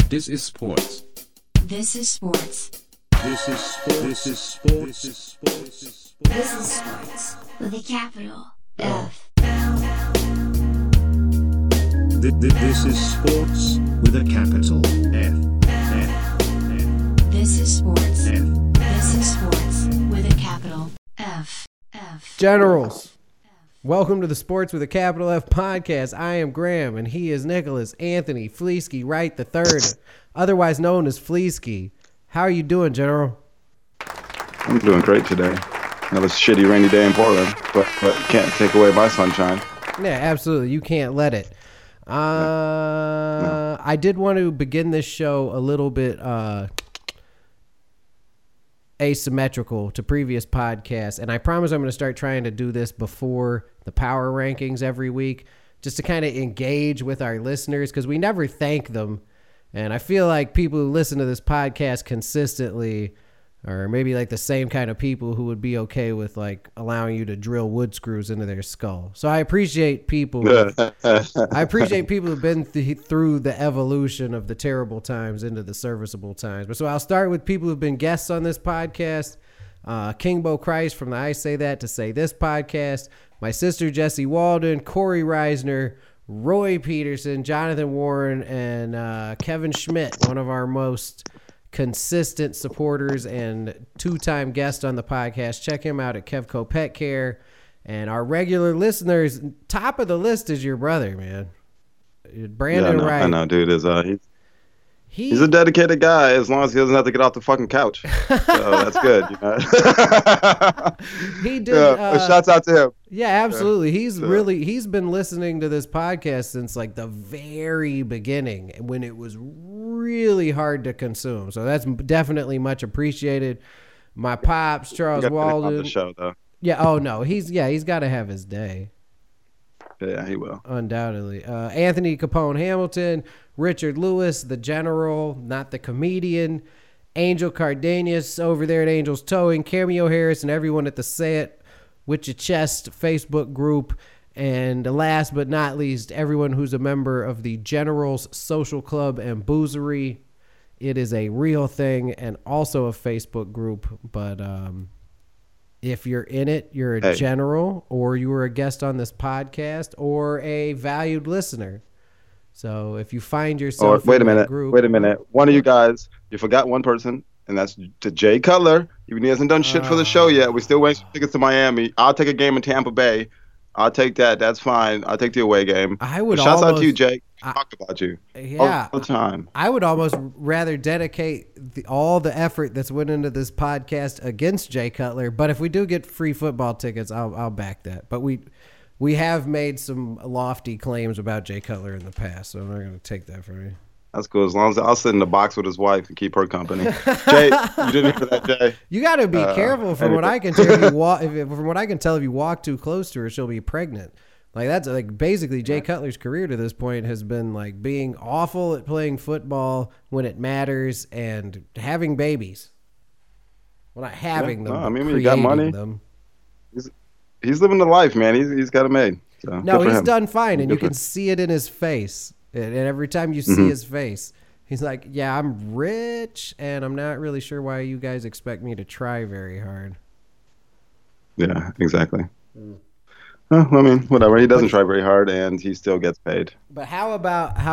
This is sports. This is sports. This is sports. This is sports. This is sports. This is sports with a capital F. This is sports with a capital F. This is sports. F. This is sports with a capital F. Generals, welcome to the Sports with a Capital F podcast. I am Graham, and he is Nicholas Anthony Fleesky Wright III, otherwise known as Fleesky. How are you doing, General? I'm doing great today. Another shitty rainy day in Portland, but can't take away my sunshine. Yeah, absolutely. You can't let it. No. I did want to begin this show a little bit asymmetrical to previous podcasts, and I promise I'm going to start trying to do this before the power rankings every week, just to kind of engage with our listeners, because we never thank them, and I feel like people who listen to this podcast consistently are maybe like the same kind of people who would be okay with like allowing you to drill wood screws into their skull. So I appreciate people. I appreciate people who've been through the evolution of the terrible times into the serviceable times. But so I'll start with people who've been guests on this podcast. Kingbo Christ from the I Say That to Say This podcast. My sister Jessie Walden, Corey Reisner, Roy Peterson, Jonathan Warren, and Kevin Schmidt, one of our most consistent supporters and two-time guest on the podcast. Check him out at Kevco Pet Care. And our regular listeners, top of the list is your brother, man, Brandon Wright. I know, dude. He's a dedicated guy as long as he doesn't have to get off the fucking couch. So that's good. You know? He did. Shouts out to him. Yeah, absolutely. He's been listening to this podcast since like the very beginning when it was really hard to consume. So that's definitely much appreciated. My pops, Charles Walden. The show though. Yeah. Oh no. He's got to have his day. Yeah, he will. Undoubtedly. Anthony Capone Hamilton, Richard Lewis, the general, not the comedian, Angel Cardenas over there at Angels Towing, Cameo Harris, and everyone at the Say It With Your Chest Facebook group. And last but not least, everyone who's a member of the Generals Social Club and Boozery. It is a real thing and also a Facebook group, but if you're in it, you're a general, or you were a guest on this podcast, or a valued listener. So if you find yourself wait a minute. One of you guys, you forgot one person, and that's to Jay Cutler. Even he hasn't done shit for the show yet. We still waiting for tickets to Miami. I'll take a game in Tampa Bay. I'll take that. That's fine. I'll take the away game. Shouts out to you, Jake. Talk about you all the time. I would almost rather dedicate all the effort that's went into this podcast against Jay Cutler. But if we do get free football tickets, I'll back that. But we have made some lofty claims about Jay Cutler in the past, so I'm not going to take that from you. That's cool. As long as I'll sit in the box with his wife and keep her company. Jay, you didn't hear that, Jay? You got to be careful. From what I can tell, if you walk too close to her, she'll be pregnant. Like that's like basically Jay Cutler's career to this point has been like being awful at playing football when it matters and having babies. Well, not having them. No, I mean, when you got money, them. He's living the life, man. He's got it made. So, no, he's done fine, and you can see it in his face. And every time you see his face, he's like, yeah, I'm rich, and I'm not really sure why you guys expect me to try very hard. Yeah, exactly. Well, I mean, whatever. He doesn't try very hard, and he still gets paid. But how about a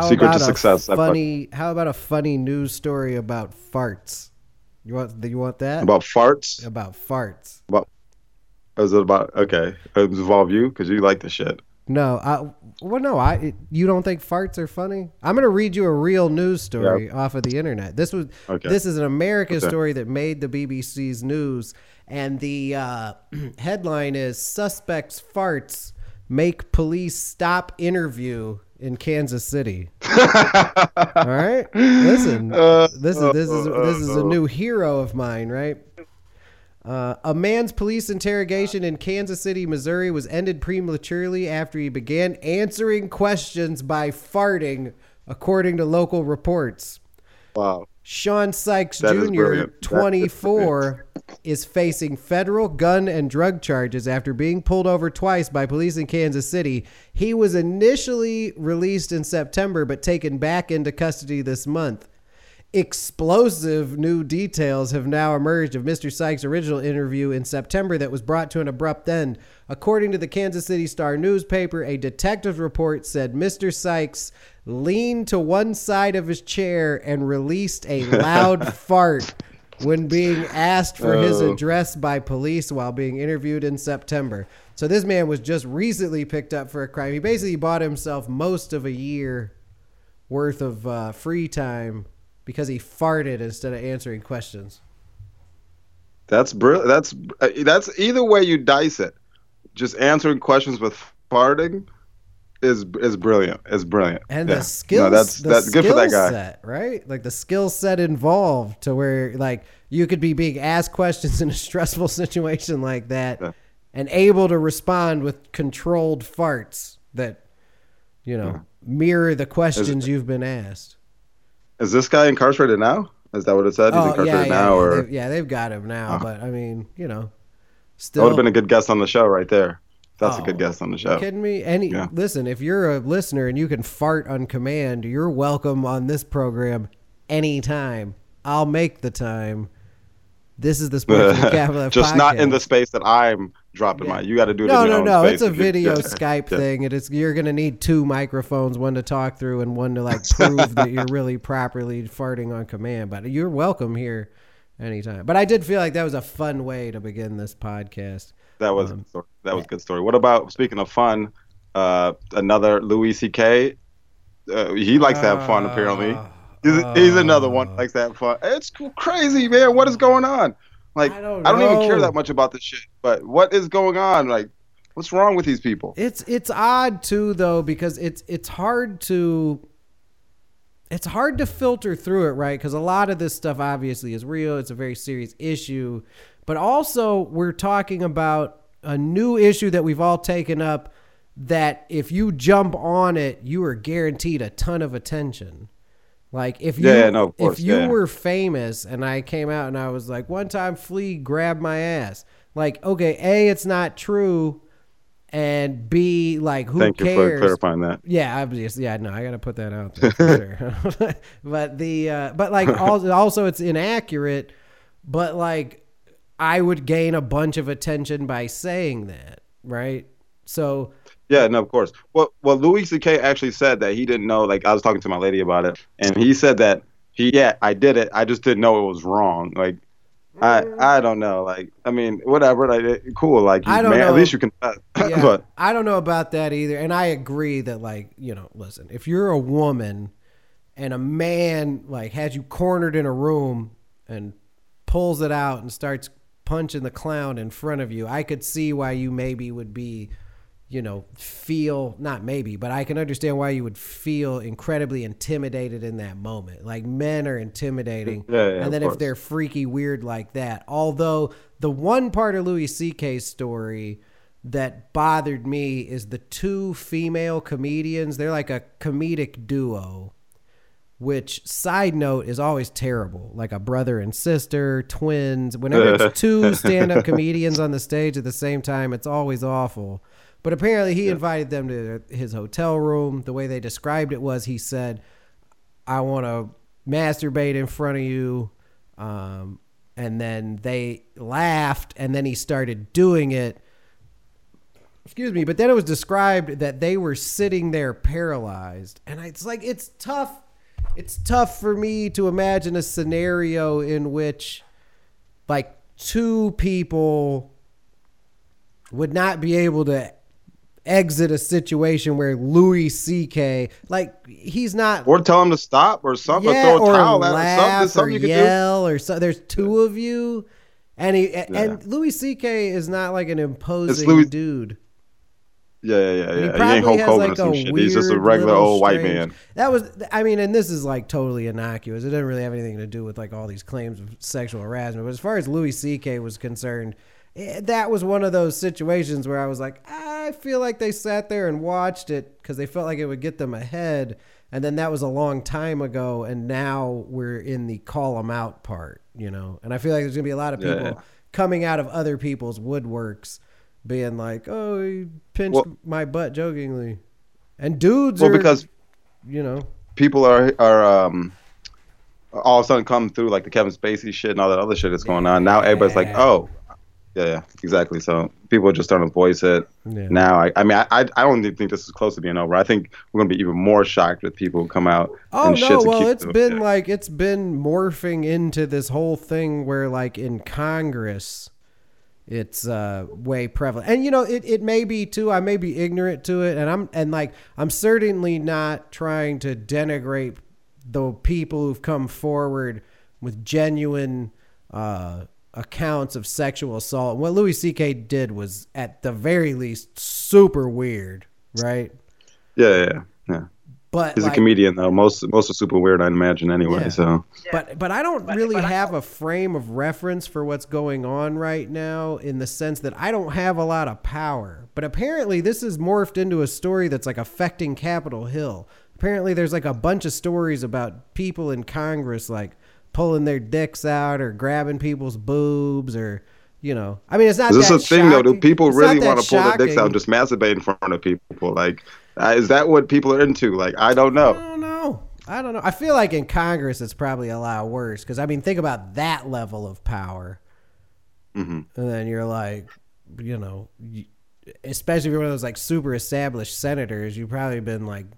funny news story about farts? You want that? About farts? About farts. Is it about, okay, it involve you? Because you like the shit. No, you don't think farts are funny? I'm going to read you a real news story off of the internet. This is an American story that made the BBC's news, and the headline is "Suspects Farts Make Police Stop Interview in Kansas City." All right, listen, this is a new hero of mine, right? A man's police interrogation in Kansas City, Missouri was ended prematurely after he began answering questions by farting, according to local reports. Wow. Sean Sykes Jr., 24, is facing federal gun and drug charges after being pulled over twice by police in Kansas City. He was initially released in September, but taken back into custody this month. Explosive new details have now emerged of Mr. Sykes' original interview in September that was brought to an abrupt end. According to the Kansas City Star newspaper, a detective report said Mr. Sykes leaned to one side of his chair and released a loud fart when being asked for his address by police while being interviewed in September. So this man was just recently picked up for a crime. He basically bought himself most of a year worth of free time because he farted instead of answering questions. That's brilliant. That's either way you dice it. Just answering questions with farting is brilliant. It's brilliant. And the skills, that's good for that guy. Set, right? Like the skill set involved to where like you could be being asked questions in a stressful situation like that and able to respond with controlled farts that, mirror the questions you've been asked. Is this guy incarcerated now? Is that what it said? He's incarcerated now? Or they've got him now. But I mean, still. That would have been a good guest on the show right there. That's a good guest on the show. Are you kidding me? Listen, if you're a listener and you can fart on command, you're welcome on this program anytime. I'll make the time. This is the Sports with Capital Just podcast. Not in the space that I'm dropping mine. You got to do it in your own No. space. It's a video Skype thing. You're going to need two microphones, one to talk through and one to prove that you're really properly farting on command. But you're welcome here anytime. But I did feel like that was a fun way to begin this podcast. That was a good story. What about, speaking of fun, another Louis C.K.? He likes to have fun, apparently. He's another one that likes to have fun. It's crazy, man. What is going on? I don't even care that much about this shit. But what is going on? What's wrong with these people? It's odd too, though, because it's hard to filter through it, right? Because a lot of this stuff obviously is real. It's a very serious issue. But also, we're talking about a new issue that we've all taken up that if you jump on it, you are guaranteed a ton of attention. If you were famous and I came out and I was like, one time Flea grabbed my ass. Okay, A, it's not true. And B, who cares? Thank you for clarifying that. Yeah, obviously. I got to put that out there for sure. But also it's inaccurate. But I would gain a bunch of attention by saying that, right? So yeah, no, of course. Well, Louis C.K. actually said that he didn't know. I was talking to my lady about it, and he said that I did it. I just didn't know it was wrong. I don't know. I mean, whatever. Cool. I don't know. At least you can. Yeah, but I don't know about that either. And I agree that listen, if you're a woman and a man has you cornered in a room and pulls it out and starts punching the clown in front of you, I could see why you maybe would be, feel, not maybe, but I can understand why you would feel incredibly intimidated in that moment. Men are intimidating. Yeah, and then if they're freaky weird like that. Although the one part of Louis C.K.'s story that bothered me is the two female comedians. They're like a comedic duo, which, side note, is always terrible. Like a brother and sister, twins. Whenever it's two stand-up comedians on the stage at the same time, it's always awful. But apparently he invited them to his hotel room. The way they described it was, he said, I want to masturbate in front of you. And then they laughed, and then he started doing it. Excuse me. But then it was described that they were sitting there paralyzed. And it's tough. It's tough for me to imagine a scenario in which two people would not be able to exit a situation where Louis C.K. he's not, or tell him to stop or something, yeah, or throw a towel at laugh him, something or you can yell do. or so. There's two of you, and and Louis C.K. is not an imposing dude. Yeah. He He ain't Hulk Hogan or some shit. He's just a regular old white man. That was, and this is totally innocuous. It doesn't really have anything to do with all these claims of sexual harassment. But as far as Louis C.K. was concerned, that was one of those situations where I was I feel like they sat there and watched it because they felt like it would get them ahead. And then that was a long time ago. And now we're in the call them out part, And I feel like there's going to be a lot of people coming out of other people's woodworks being oh, he pinched my butt jokingly. And dudes are, because you know, people are all of a sudden come through like the Kevin Spacey shit and all that other shit that's going on. Now everybody's like, oh, yeah, exactly. So people are just starting to voice it now. I mean, I don't even think this is close to being over. I think we're gonna be even more shocked with people who come out. Oh and no, well, it's been like it's been morphing into this whole thing where like in Congress, it's way prevalent. And you know, it may be too. I may be ignorant to it, and I'm certainly not trying to denigrate the people who've come forward with genuine accounts of sexual assault. What Louis C.K. did was, at the very least, super weird, right? Yeah. But he's a comedian, though. Most are super weird, I imagine, anyway. Yeah. So, but I don't really have a frame of reference for what's going on right now, in the sense that I don't have a lot of power. But apparently, this has morphed into a story that's like affecting Capitol Hill. Apparently, there's like a bunch of stories about people in Congress like pulling their dicks out or grabbing people's boobs, or, you know, I mean, it's not. Is this a thing though? Do people really want to pull their dicks out and just masturbate in front of people? Like, is that what people are into? Like, I don't know. I don't know. I feel like in Congress it's probably a lot worse, because I mean, think about that level of power, and then you're like, you know, especially if you're one of those like super established senators, you've probably been like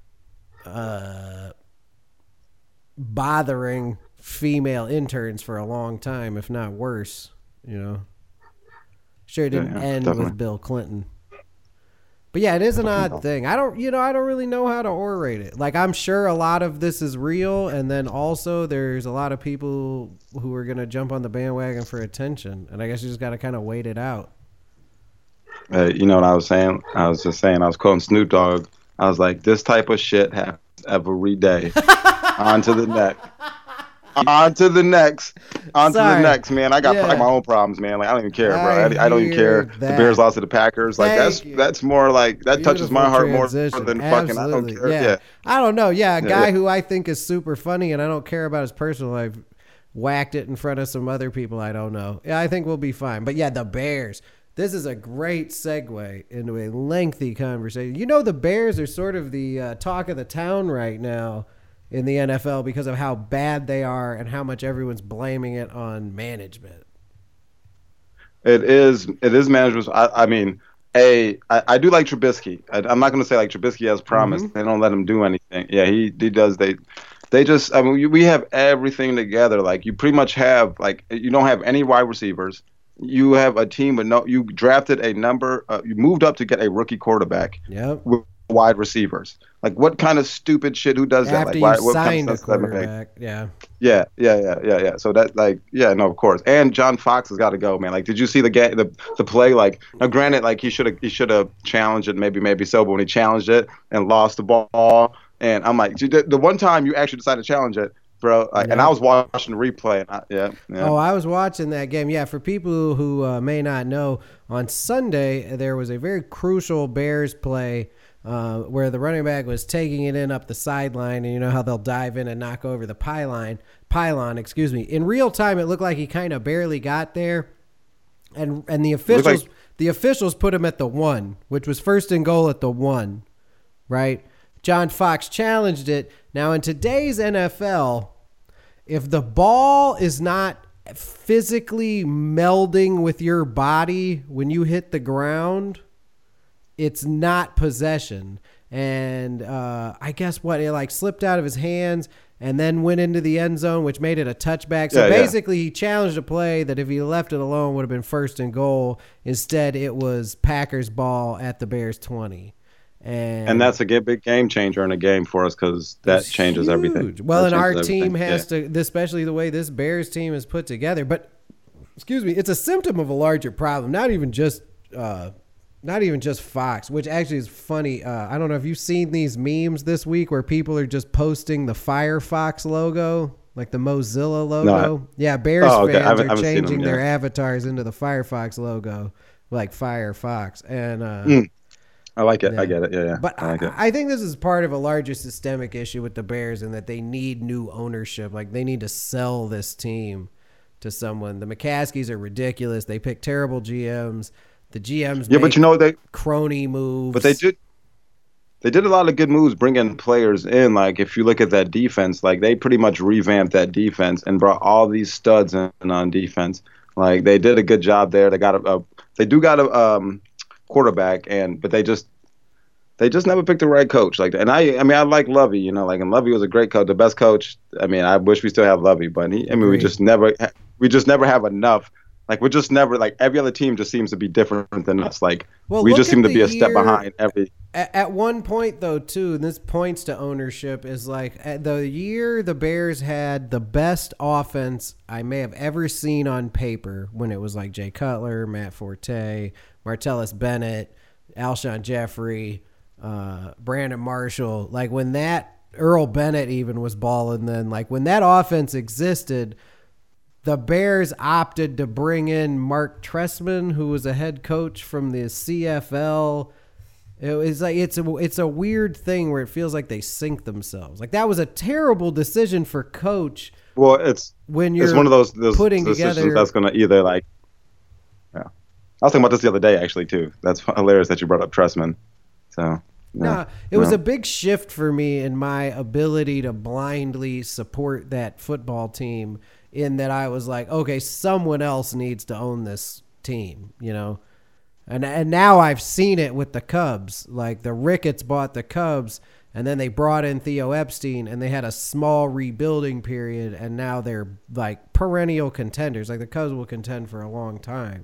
bothering female interns for a long time, if not worse, you know. Sure, it didn't end definitely with Bill Clinton. But yeah, it is an odd thing. I don't really know how to orate it. Like, I'm sure a lot of this is real, and then also there's a lot of people who are going to jump on the bandwagon for attention, and I guess you just got to kind of wait it out. You know what I was saying? I was just saying, I was quoting Snoop Dogg. I was like, this type of shit happens every day. On to the next. On to the next, man. I got my own problems, man. Like, I don't even care, bro. I don't even care. The Bears lost to the Packers. Like, that's more like, that touches my heart more than fucking, I don't care. Yeah. I don't know. Yeah, a guy who I think is super funny and I don't care about his personal life whacked it in front of some other people I don't know. Yeah, I think we'll be fine. But yeah, the Bears. This is a great segue into a lengthy conversation. You know, the Bears are sort of the talk of the town right now in the NFL because of how bad they are and how much everyone's blaming it on management. It is management. I mean, I do like Trubisky. I'm not going to say like Trubisky has promised. They don't let him do anything. Yeah, he does. They just, I mean, we have everything together. Like, you pretty much have, like, you don't have any wide receivers. You have a team with you drafted you moved up to get a rookie quarterback. Yep. With wide receivers. Like, what kind of stupid shit? Who does that? Like, what signed a quarterback? Yeah. So that, like, yeah, no, of course. And John Fox has got to go, man. Like, did you see the play? Like, now, granted, like, he should have challenged it, maybe so, but when he challenged it and lost the ball, and I'm like, the one time you actually decided to challenge it, bro. And I was watching the replay. And Oh, I was watching that game. Yeah, for people who may not know, on Sunday there was a very crucial Bears play where the running back was taking it in up the sideline, and you know how they'll dive in and knock over the pylon. In real time, it looked like he kind of barely got there, and the officials put him at the 1, which was first and goal at the 1, right? John Fox challenged it. Now, in today's NFL, if the ball is not physically melding with your body when you hit the ground, it's not possession. And I guess it like slipped out of his hands and then went into the end zone, which made it a touchback. So basically, he challenged a play that if he left it alone would have been first and goal. Instead, it was Packers ball at the Bears 20. And that's a big game changer in a game for us, because that changes huge. Everything. Well, and our team has to, especially the way this Bears team is put together. But, it's a symptom of a larger problem. Not even just Fox, which actually is funny. I don't know if you've seen these memes this week where people are just posting the Firefox logo, like the Mozilla logo. No. Yeah, Bears fans are changing their avatars into the Firefox logo, like Firefox. And I like it. Yeah. I get it. Yeah. But I think this is part of a larger systemic issue with the Bears, in that they need new ownership. Like, they need to sell this team to someone. The McCaskies are ridiculous. They pick terrible GMs. The GMs make but they crony moves. But they did. they did a lot of good moves bringing players in. Like if you look at that defense, like they pretty much revamped that defense and brought all these studs in on defense. Like they did a good job there. They got a quarterback, but they just never picked the right coach. Like, and I mean I like Lovey, you know, like, and Lovey was a great coach, the best coach. I mean, I wish we still have Lovey, but we just never have enough. Like we're just never, like, every other team just seems to be different than us. Like we just seem to be a step behind every. At one point, though, too, and this points to ownership, is like at the year the Bears had the best offense I may have ever seen on paper, when it was like Jay Cutler, Matt Forte, Martellus Bennett, Alshon Jeffrey, Brandon Marshall. Like when that Earl Bennett even was balling then, like when that offense existed, the Bears opted to bring in Mark Trestman, who was a head coach from the CFL. It was like it's a weird thing where it feels like they sink themselves. Like that was a terrible decision for coach. Well, it's one of those putting decisions together that's going to either like. Yeah, I was thinking about this the other day actually too. That's hilarious that you brought up Trestman. So. It was a big shift for me in my ability to blindly support that football team, in that I was like, okay, someone else needs to own this team, you know? And now I've seen it with the Cubs. Like the Ricketts bought the Cubs, and then they brought in Theo Epstein, and they had a small rebuilding period, and now they're like perennial contenders. Like the Cubs will contend for a long time.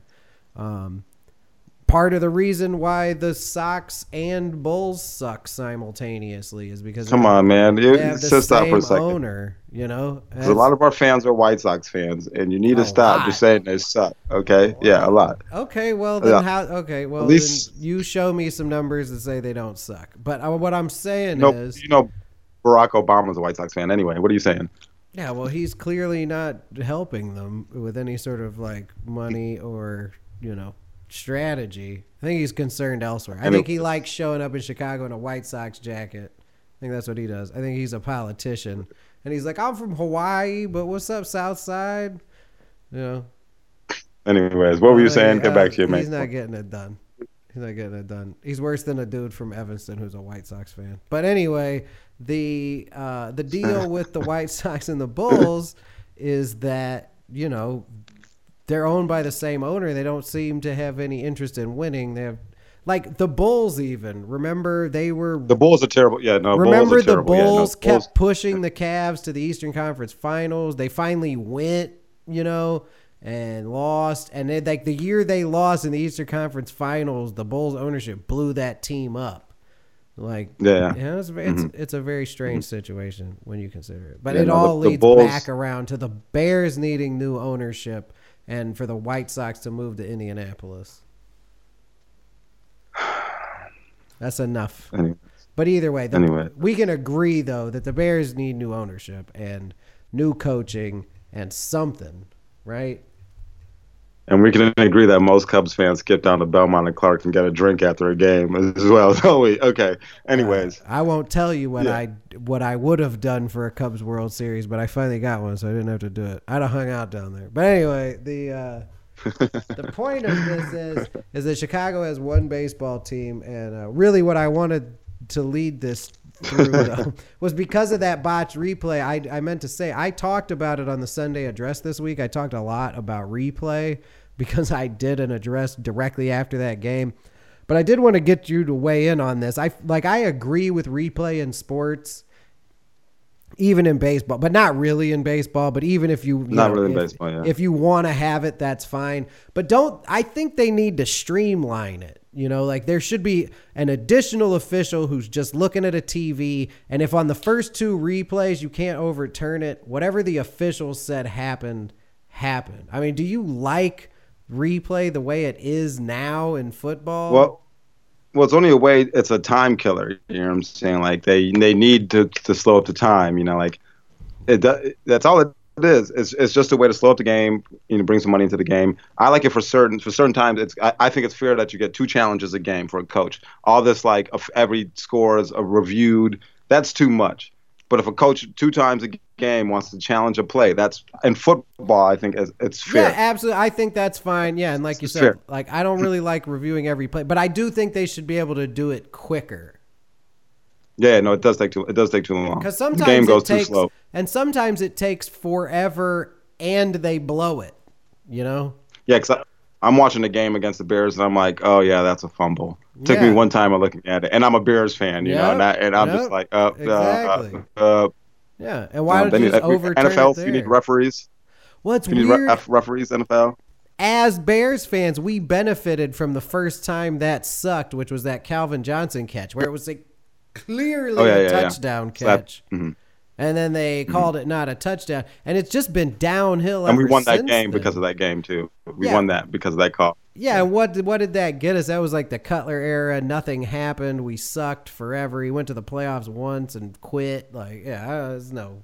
Part of the reason why the Sox and Bulls suck simultaneously is because come on, man, they have the just stop for a same second. Owner, you know. Because a lot of our fans are White Sox fans, and you need to stop just saying they suck. Okay, yeah, a lot. Okay, well then how? Okay, well at least, then you show me some numbers that say they don't suck. But what I'm saying is, you know, Barack Obama's a White Sox fan anyway. What are you saying? Yeah, well, he's clearly not helping them with any sort of like money or, you know, strategy. I think he's concerned elsewhere. I think he likes showing up in Chicago in a White Sox jacket. I think that's what he does. I think he's a politician. And he's like, I'm from Hawaii, but what's up, South Side? You know. Anyways, what were you saying? Get back to your mate. He's not getting it done. He's not getting it done. He's worse than a dude from Evanston who's a White Sox fan. But anyway, the deal with the White Sox and the Bulls is that, you know, they're owned by the same owner. They don't seem to have any interest in winning. They have, like the Bulls even. Remember, the Bulls are terrible. Yeah, no. Remember Bulls are the Bulls kept pushing the Cavs to the Eastern Conference Finals. They finally went, you know, and lost. And they, like the year they lost in the Eastern Conference Finals, the Bulls ownership blew that team up. Like, yeah, you know, it's a very strange situation when you consider it. But it all leads back around to the Bears needing new ownership, and for the White Sox to move to Indianapolis. That's enough. Anyways. But either way, we can agree, though, that the Bears need new ownership and new coaching and something, right? And we can agree that most Cubs fans skip down to Belmont and Clark and get a drink after a game as well, don't we? Okay. Anyways. I won't tell you what I would have done for a Cubs World Series, but I finally got one, so I didn't have to do it. I'd have hung out down there. But anyway, the point of this is that Chicago has one baseball team, and really what I wanted to lead this through though, was because of that botched replay. I meant to say, I talked about it on the Sunday address this week. I talked a lot about replay because I did an address directly after that game. But I did want to get you to weigh in on this. I agree with replay in sports, even in baseball, but not really in baseball. But even if you if you want to have it, that's fine. But I think they need to streamline it. You know, like there should be an additional official who's just looking at a TV. And if on the first two replays you can't overturn it, whatever the official said happened. I mean, do you like replay the way it is now in football? Well, it's only a way. It's a time killer. You know what I'm saying? Like they need to slow up the time. You know, like that's all it is. It's just a way to slow up the game. You know, bring some money into the game. I like it for certain times. I think it's fair that you get 2 challenges a game for a coach. All this like every score is reviewed. That's too much. But if a coach 2 times a game wants to challenge a play, that's in football. I think it's fair. Yeah, absolutely. I think that's fine. Yeah, and like you said, like I don't really like reviewing every play, but I do think they should be able to do it quicker. Yeah, no, it does take too long. Because The sometimes game goes it too takes, slow. and sometimes it takes forever, and they blow it. You know? Yeah, because I'm watching the game against the Bears, and I'm like, oh yeah, that's a fumble. Took me Yeah. one time of looking at it, and I'm a Bears fan, you know, and I'm just like, Exactly. Yeah, and why don't they you need, just overturn NFL, it there? you need referees. Well, it's You need weird. referees, NFL. As Bears fans, we benefited from the first time that sucked, which was that Calvin Johnson catch, where it was like clearly a touchdown catch. Mhm. And then they called it not a touchdown. And it's just been downhill And we ever won that since game then. because of that game too. We Yeah. won that because of that call. Yeah, and what did that get us? That was like the Cutler era. Nothing happened. We sucked forever. He went to the playoffs once and quit. Like, yeah, there's no.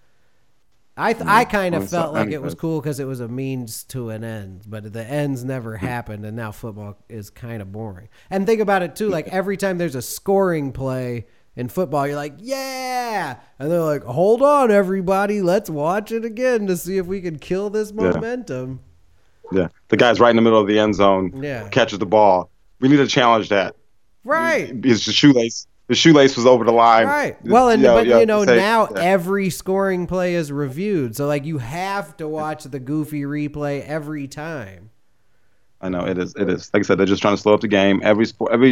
I kind of well, felt so- like it was anyways. cool because it was a means to an end, but the ends never happened, and now football is kind of boring. And think about it too, like every time there's a scoring play in football, you're like, yeah, and they're like, hold on, everybody, let's watch it again to see if we can kill this momentum. Yeah, the guy's right in the middle of the end zone. Yeah. Catches the ball. We need to challenge that. Right. His shoelace was over the line. Right. Well, and say- now yeah. every scoring play is reviewed. So like you have to watch the goofy replay every time. I know it is. It is. Like I said, they're just trying to slow up the game. Every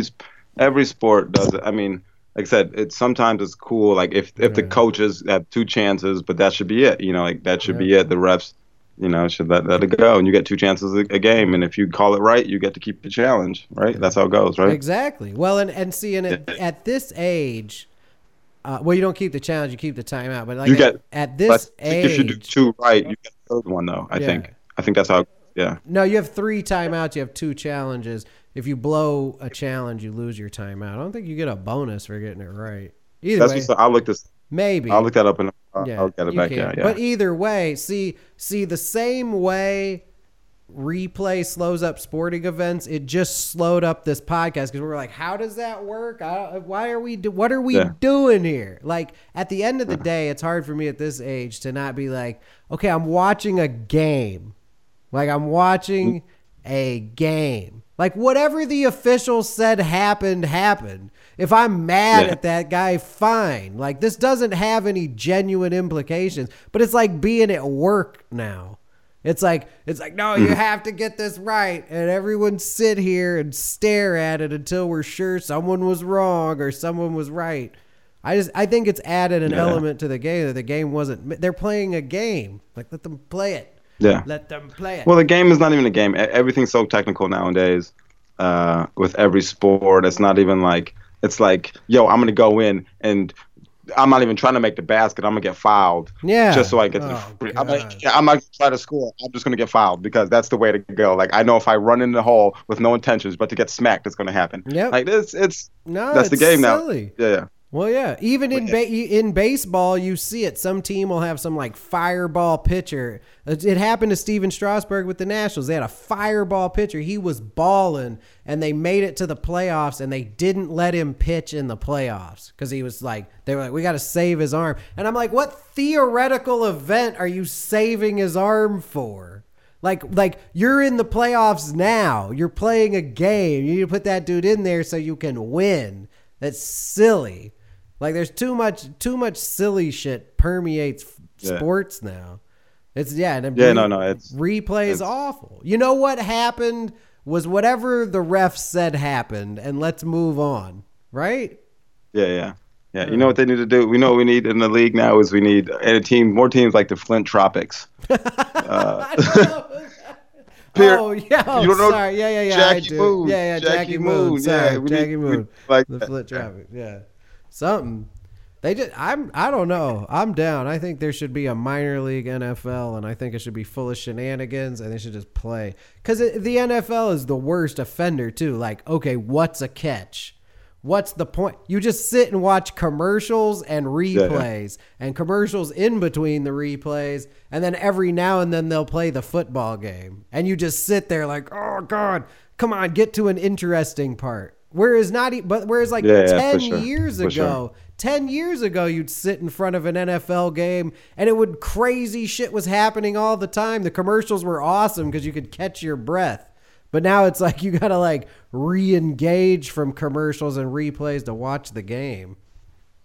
sport does it. I mean, like I said, sometimes it's cool. Like if the coaches have two chances, but that should be it. You know, like that should be it. The refs, you know, should let it go, and you get two chances a game. And if you call it right, you get to keep the challenge. Right. That's how it goes. Right. Exactly. Well, and see, at this age, well, you don't keep the challenge, you keep the timeout. But like You get- at this age, if you do two right, you get the third one though. I think that's how. Yeah. no, you have 3 timeouts. You have 2 challenges. If you blow a challenge, you lose your timeout. I don't think you get a bonus for getting it right. Either way, I'll look maybe. I'll look that up and Yeah, I'll get it you back. can. Yeah. But either way, see the same way replay slows up sporting events, it just slowed up this podcast because we were like, how does that work? What are we doing here? Like at the end of the day, it's hard for me at this age to not be like, okay, I'm watching a game. Like I'm watching a game. Like whatever the official said happened. If I'm mad at that guy, fine. Like this doesn't have any genuine implications, but it's like being at work now. It's like, no, you have to get this right. And everyone sit here and stare at it until we're sure someone was wrong or someone was right. I think it's added an element to the game that the game wasn't, they're playing a game. Like let them play it. Yeah. Let them play it. Well, the game is not even a game. Everything's so technical nowadays. With every sport, it's not even like it's like, yo, I'm gonna go in and I'm not even trying to make the basket. I'm gonna get fouled. Yeah. Just so I get. I'm not gonna try to score. I'm just gonna get fouled because that's the way to go. Like I know if I run in the hole with no intentions, but to get smacked, it's gonna happen. Yep. Like that's it's the game silly. now. Yeah. Well, yeah. Even in baseball, you see it. Some team will have some like fireball pitcher. It happened to Steven Strasburg with the Nationals. They had a fireball pitcher. He was balling, and they made it to the playoffs, and they didn't let him pitch in the playoffs because he was like, they were like, we got to save his arm. And I'm like, what theoretical event are you saving his arm for? Like you're in the playoffs now. You're playing a game. You need to put that dude in there so you can win. That's silly. Like there's too much silly shit permeates sports now. It's replay is awful. You know what happened was whatever the ref said happened, and let's move on. Right? Yeah. You know what they need to do? We know what we need in the league now is we need more teams like the Flint Tropics. Oh yeah, you don't know sorry. Yeah. Jackie Moon. Yeah, Jackie Moon. Sorry, Jackie Moon. Like the Flint Tropics. Yeah, something. They just. I don't know. I'm down. I think there should be a minor league NFL, and I think it should be full of shenanigans, and they should just play. Because the NFL is the worst offender too. Like, okay, what's a catch? What's the point? You just sit and watch commercials and replays and commercials in between the replays. And then every now and then they'll play the football game. And you just sit there like, oh, God, come on, get to an interesting part. Whereas 10 years ago, 10 years ago, you'd sit in front of an NFL game and crazy shit was happening all the time. The commercials were awesome because you could catch your breath. But now it's like you got to like re-engage from commercials and replays to watch the game.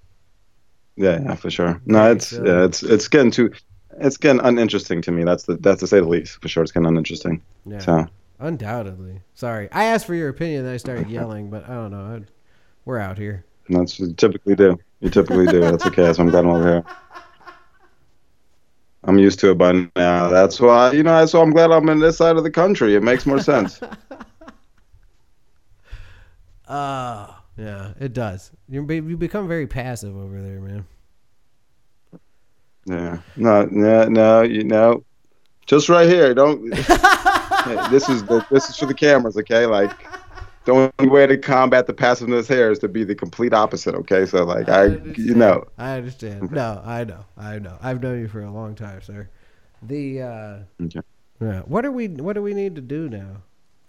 Yeah, for sure. No, Very it's silly. yeah, it's getting uninteresting to me. That's to say the least. For sure, it's getting uninteresting. Yeah. So Undoubtedly. Sorry. I asked for your opinion, then I started yelling, but I don't know. We're out here. that's what you typically do. You typically do. That's okay. So I'm glad I'm over here. I'm used to it by now. That's why That's why I'm glad I'm in this side of the country. It makes more sense. Yeah, it does. You become very passive over there, man. Yeah. No. Just right here. Don't. Hey, this is for the cameras, okay? Like, the only way to combat the passiveness here is to be the complete opposite, okay? So, like, I understand. No, I know. I've known you for a long time, sir. Okay. Yeah. What do we need to do now?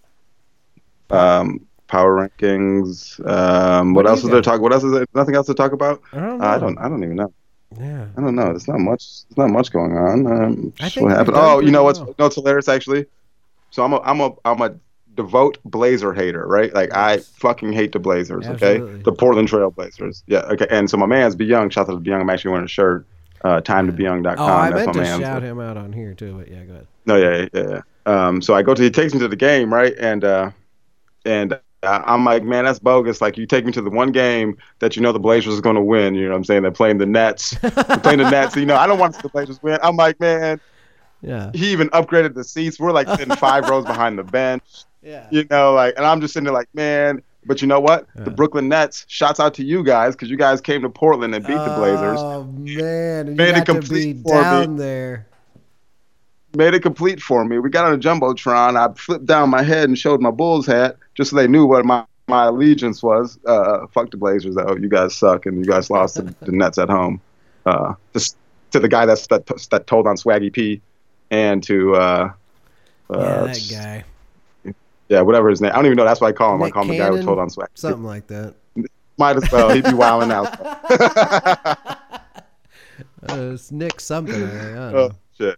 Power rankings. What What do else you is there got? to talk? What else is there? Nothing else to talk about? I don't know. I don't even know. Yeah. I don't know. There's not much. There's not much going on. I Just think what we've happened? done Oh, you know pretty what's well. no, it's hilarious actually. So I'm a devout Blazer hater, right? Like I fucking hate the Blazers. Absolutely. Okay, the Portland Trail Blazers. Yeah. Okay. And so my man's Be Young. Shout out to Be Young. I'm actually wearing a shirt. Time2beyoung.com. Oh, I That's meant my to man's. shout him out on here too, but yeah, go ahead. No, yeah. So he takes me to the game, right? And I'm like, man, that's bogus. Like, you take me to the one game that you know the Blazers is going to win. You know what I'm saying? They're playing the Nets. They're playing the Nets. I don't want to see the Blazers win. I'm like, man, Yeah. he even upgraded the seats. We're like sitting 5 rows behind the bench. Yeah. And I'm just sitting there like, man. But you know what? Yeah. The Brooklyn Nets, shouts out to you guys because you guys came to Portland and beat the Blazers. Oh man, and you Made it got to be complete for me. down there. Made it complete for me. We got on a jumbotron. I flipped down my head and showed my Bulls hat just so they knew what my allegiance was. Fuck the Blazers, though. You guys suck, and you guys lost to the Nets at home. Just to the guy that told on Swaggy P, and to That guy. yeah, whatever his name. I don't even know. That's why I call him. Nick I call him the guy who Cannon? told on Swaggy. Something like that. Might as well. He'd be wilding out. It's Nick something. I don't know. Oh shit.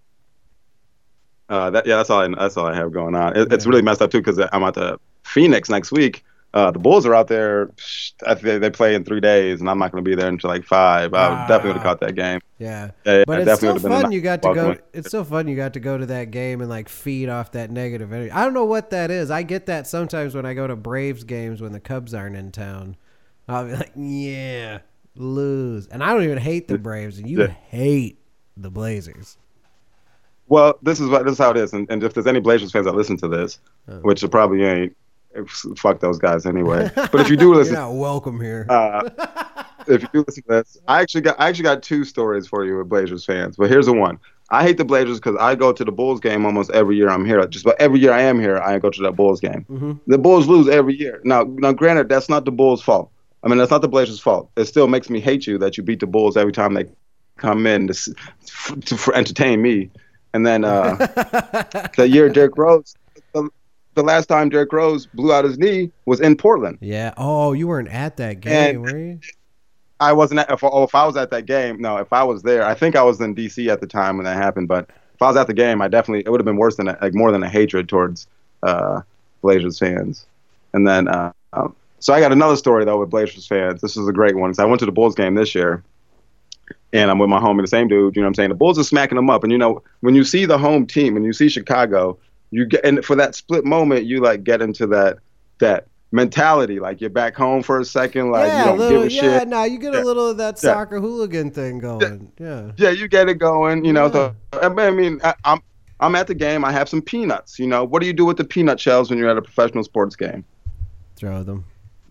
That's all I have going on. It's really messed up too because I'm at the Phoenix next week. The Bulls are out there. I think they play in 3 days, and I'm not going to be there until like 5. I definitely would have caught that game. Yeah. Yeah, But I it's definitely still would've been fun. a You got to go. welcome. It's still fun. You got to go to that game and like feed off that negative energy. I don't know what that is. I get that sometimes when I go to Braves games when the Cubs aren't in town. I'll be like, yeah, lose. And I don't even hate the Braves, and you Yeah. hate the Blazers. Well, this is how it is, and if there's any Blazers fans that listen to this, which there probably ain't, fuck those guys anyway. But if you do You're listen, not welcome here. if you do listen to this, I actually got 2 stories for you with Blazers fans. But here's the one: I hate the Blazers because I go to the Bulls game almost every year I'm here. Just about every year I am here, I go to that Bulls game. Mm-hmm. The Bulls lose every year. Now, granted, that's not the Bulls' fault. I mean, that's not the Blazers' fault. It still makes me hate you that you beat the Bulls every time they come in to entertain me. And then the year Derrick Rose, the last time Derrick Rose blew out his knee was in Portland. Yeah. Oh, you weren't at that game, were you? I wasn't at, if I was at that game, no, if I was there, I think I was in DC at the time when that happened, but if I was at the game, it would have been worse than more than a hatred towards Blazers fans. And then so I got another story though with Blazers fans. This is a great one. So I went to the Bulls game this year. And I'm with my homie, the same dude, you know what I'm saying? The Bulls are smacking them up. And, when you see the home team, when you see Chicago, you get, and for that split moment, you, like, get into that mentality. Like, you're back home for a second, like, you don't give a shit. Yeah, no, you get a little of that soccer hooligan thing going. Yeah, you get it going, So, I mean, I'm at the game. I have some peanuts, What do you do with the peanut shells when you're at a professional sports game? Throw them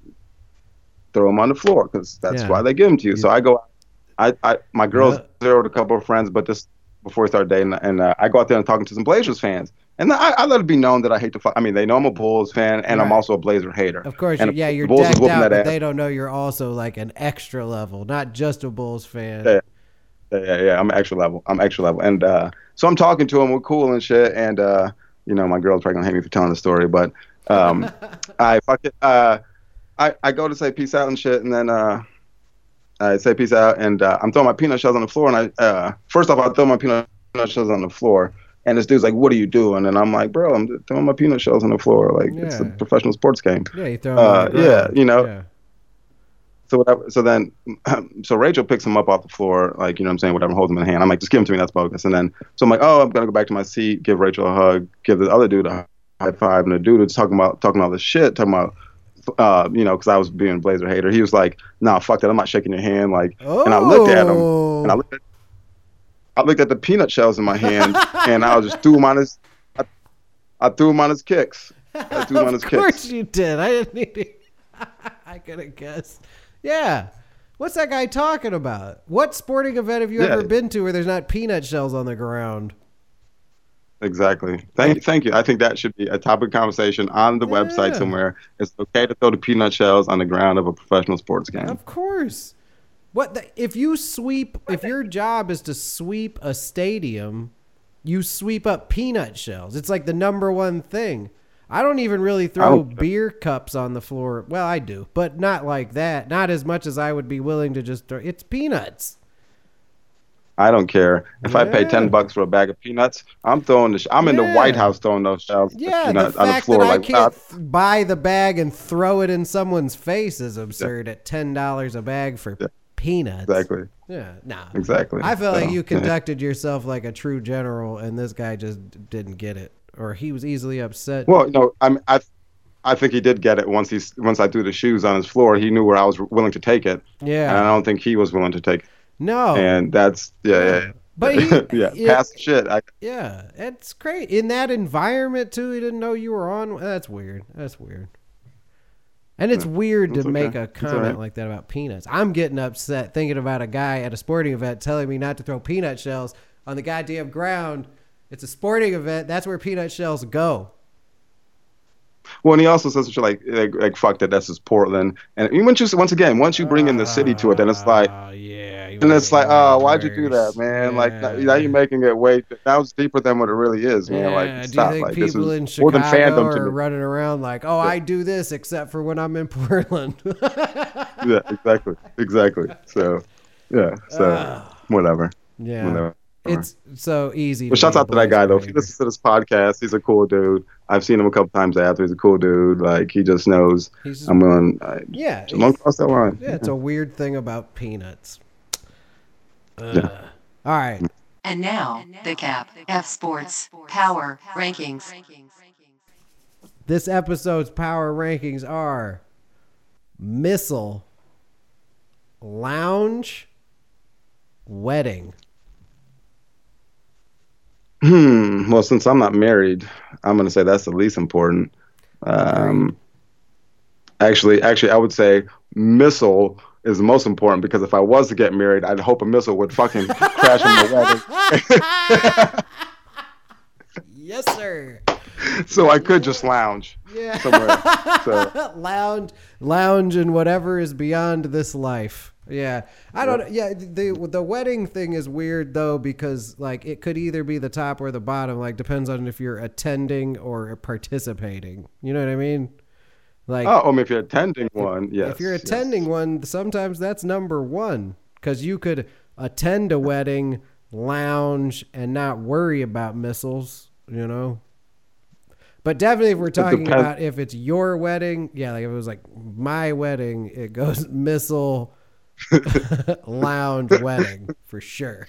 on the floor because that's why they give them to you. So I go out. My girl's there with a couple of friends, but just before we start dating, and I go out there and talking to some Blazers fans, and I let it be known that I hate I mean, they know I'm a Bulls fan, and I'm also a Blazer hater. Of course, and you're Bulls decked whooping out, that but ass. they don't know you're also like an extra level, not just a Bulls fan. Yeah. I'm extra level. And so I'm talking to him. We're cool and shit. And my girl's probably gonna hate me for telling the story, but I go to say peace out and shit, and then I say peace out, and I'm throwing my peanut shells on the floor, and I first off I throw my peanut shells on the floor, and this dude's like, "What are you doing?" And I'm like, "Bro, I'm throwing my peanut shells on the floor, like it's a professional sports game." Yeah, you throw them on the ground. Yeah. So whatever. So then, so Rachel picks him up off the floor, like, you know what I'm saying, whatever, holds him in the hand. I'm like, just give him to me, that's bogus. And then, so I'm like, oh, I'm gonna go back to my seat, give Rachel a hug, give the other dude a high five, and the dude was talking all this shit, talking about, because I was being a Blazer hater. He was like, nah, fuck that, I'm not shaking your hand, like. And I looked at him, and I looked at the peanut shells in my hand, and I just threw him on his, I threw him on his kicks. I threw him on his kicks. Of course you did. I didn't need to. I could have guessed. Yeah. What's that guy talking about? What sporting event have you ever been to where there's not peanut shells on the ground? Exactly. Thank you. I think that should be a topic of conversation on the website somewhere. It's okay to throw the peanut shells on the ground of a professional sports game. Of course. If your job is to sweep a stadium, you sweep up peanut shells. It's like the number one thing. I don't even really throw beer cups on the floor. Well, I do, but not like that. Not as much as I would be willing to just throw. It's peanuts. I don't care. If I pay $10 for a bag of peanuts, I'm throwing I'm in the White House throwing those shells the fact on the floor. That I can't buy the bag and throw it in someone's face is absurd at $10 a bag for peanuts. Exactly. Yeah, nah. Exactly. I felt like you conducted yourself like a true general, and this guy just didn't get it. Or he was easily upset. Well, no, I think he did get it once I threw the shoes on his floor. He knew where I was willing to take it. Yeah. And I don't think he was willing to take it. No. And that's But pass the shit. It's great in that environment too. He didn't know you were on. That's weird. And it's weird to make a comment like that about peanuts. I'm getting upset thinking about a guy at a sporting event telling me not to throw peanut shells on the goddamn ground. It's a sporting event. That's where peanut shells go. Well, and he also says like fuck that. That's just Portland. And once you bring in the city to it, then it's like, and it's like, why'd you do that, man? Like now you're making it way. Now it's deeper than what it really is, man. Like, stop. Do you think like, people in Chicago are running around like, I do this except for when I'm in Portland? Yeah, exactly. So, whatever. Yeah. Whatever. It's so easy. Well, shouts out to that guy though. If he listens to this podcast, he's a cool dude. I've seen him a couple times after. He's a cool dude. Like, he just knows I'm going. Don't cross that line. Yeah, it's a weird thing about peanuts. All right. And now the Cap F Sports Power Rankings. This episode's power rankings are Missile, Lounge, Wedding. Well, since I'm not married, I'm going to say that's the least important. Actually, I would say Missile is the most important, because if I was to get married, I'd hope a missile would fucking crash in the wedding. Yes, sir. So I could just lounge somewhere. So. Lounge in whatever is beyond this life. Yeah, I don't. Yeah, the wedding thing is weird though, because like it could either be the top or the bottom. Like, depends on if you're attending or participating. You know what I mean? Like, if you're attending one, yes. If you're attending one, sometimes that's number one, because you could attend a wedding, lounge, and not worry about missiles. You know. But definitely, if we're talking about if it's your wedding, like if it was like my wedding, it goes missile. Lounge, wedding for sure.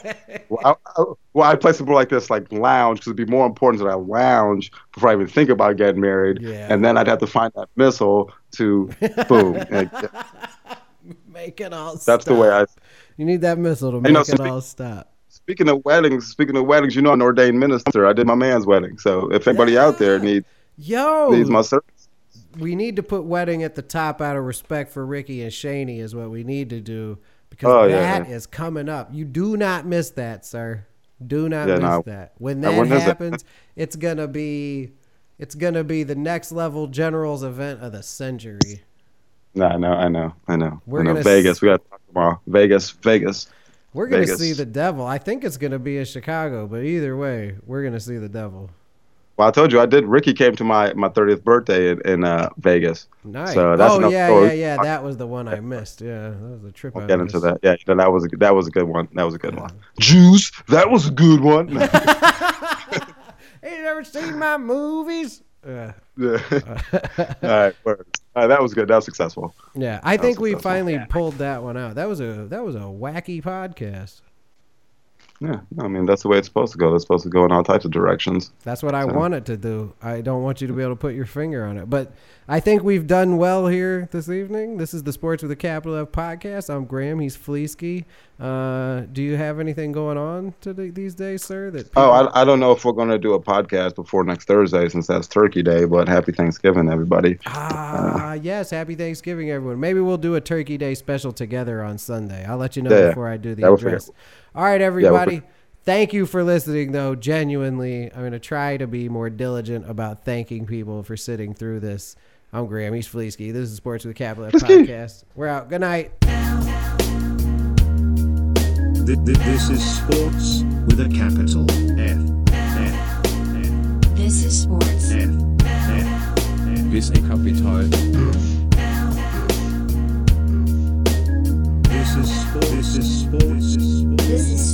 I play something like this, like lounge, because it'd be more important that I lounge before I even think about getting married, and then I'd have to find that missile to boom. Make it all stop. That's the way you need that missile to make it all stop. Speaking of weddings, you know, I'm an ordained minister. I did my man's wedding, so if anybody out there needs my service. We need to put wedding at the top out of respect for Ricky and Shaney is what we need to do, because that is coming up. You do not miss that, sir. Do not miss that. When that happens, it's gonna be the next level generals event of the century. No, I know. We're gonna Vegas. We got to talk tomorrow. Vegas. We're gonna see the devil. I think it's gonna be in Chicago, but either way, we're gonna see the devil. Well, I told you I did. Ricky came to my 30th birthday in Vegas. Nice. So that's yeah. That was the one I missed. Yeah, that was the trip. I'll get into that. Yeah, that was a good one. Juice. That was a good one. Hey, you ever seen my movies? Yeah. All right, word. All right, that was good. That was successful. Yeah, I think we finally pulled that one out. That was a wacky podcast. Yeah, I mean, that's the way it's supposed to go. That's supposed to go in all types of directions. That's what I want it to do. I don't want you to be able to put your finger on it. But I think we've done well here this evening. This is the Sports with a Capital F podcast. I'm Graham. He's Fleesky. Do you have anything going on these days, sir? I don't know if we're going to do a podcast before next Thursday since that's Turkey Day, but happy Thanksgiving, everybody. Yes, happy Thanksgiving, everyone. Maybe we'll do a Turkey Day special together on Sunday. I'll let you know before I do the address. All right, everybody. Thank you for listening, though. Genuinely, I'm going to try to be more diligent about thanking people for sitting through this. I'm Graham. He's Fleesky. This is Sports with a Capital F podcast. We're out. Good night. This is Sports with a capital F. This is Sports. Bis a Kapital. This is Sports. This is